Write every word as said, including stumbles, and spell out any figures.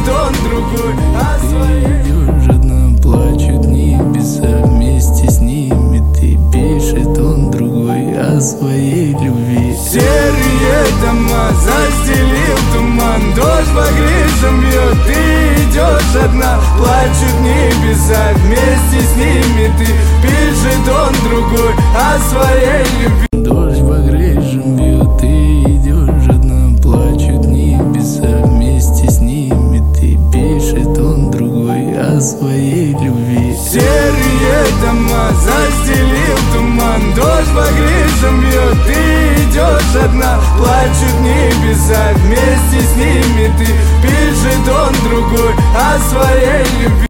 пишет он другой о своей. Ты идешь одна, плачут небеса, вместе с ними ты, пишет он другой о своей любви. Серые дома застелил туман, дождь по крышам бьет, ты идешь одна, плачут небеса, вместе с ними ты, пишет он другой о своей любви. Дождь по крышам бьет, ты идешь одна, плачут небеса, вместе с ними ты, пишет он другой о своей любви. Серые дома застелил туман, дождь по крышам бьет, ты идешь одна, плачут небеса, вместе с ними ты, пишет он другой о своей любви.